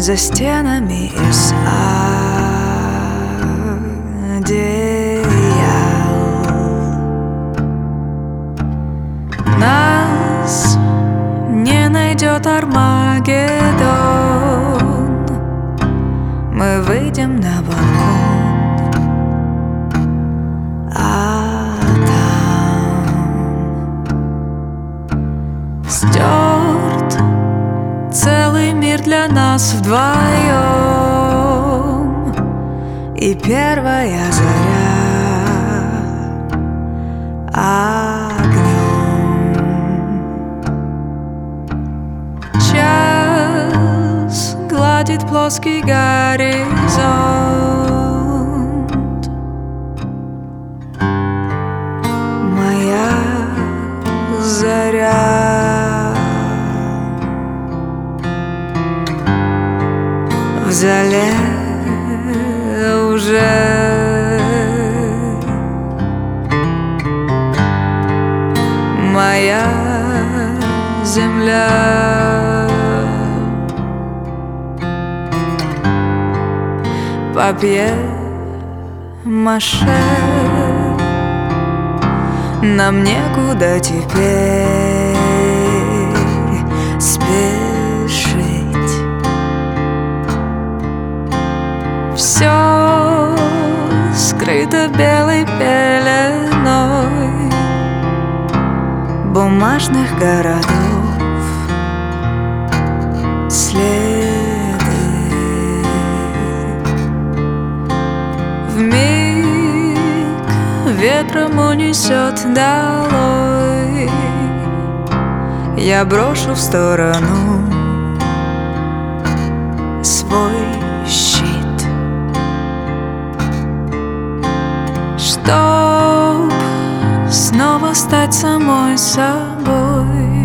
за стенами из одеял. Нас не найдет Армагеддон. Мы выйдем на балкон, а там стерт целый мир для нас вдвоем. И первая заря огнем. Час гладит плоский горизонт. Моя заря в зале уже моя земля. Папье-маше, нам некуда теперь спешить. Все скрыто белой пеленой бумажных городов, следы. Вмиг ветром унесет долой. Я брошу в сторону свой щит, чтоб снова стать самой собой.